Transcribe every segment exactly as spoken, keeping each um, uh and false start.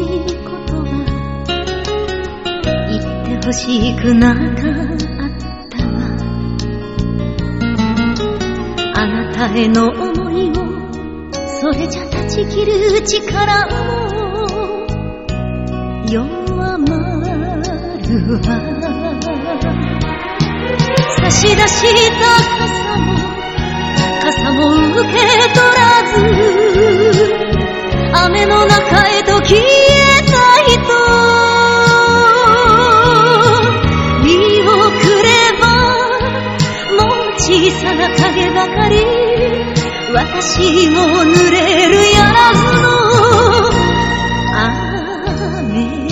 言葉言ってほしくなかったわ。あなたへの想いをそれじゃ断ち切る力も弱まるわ。差し出した傘も傘も受け取らず雨の中へと消えた人見送ればもう小さな影ばかり私も濡れるやらずの雨。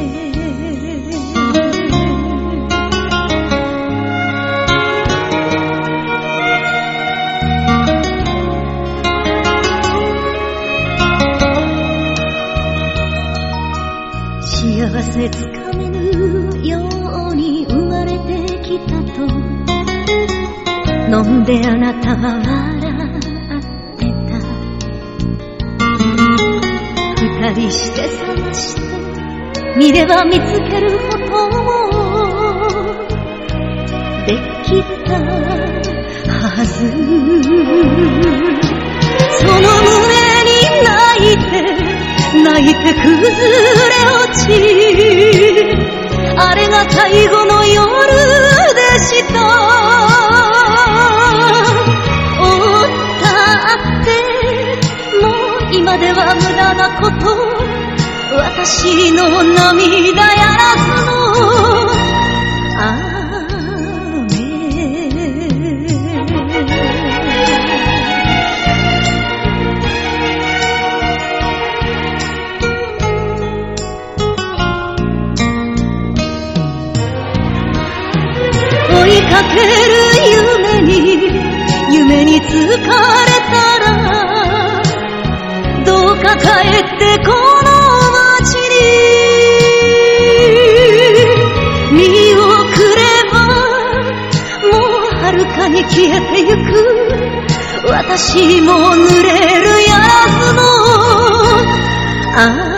幸せつかめぬように生まれてきたと飲んであなたは笑ってた。二人して探して見れば見つけることもできたはず。その胸に泣いて泣いて崩れ落ちあれが最後の夜でした。おったってもう今では無駄なこと、私の涙やらずの追いかける夢に夢に疲れたらどうか帰ってこの街に見送ればもう遥かに消えてゆく私も濡れるやらずのあ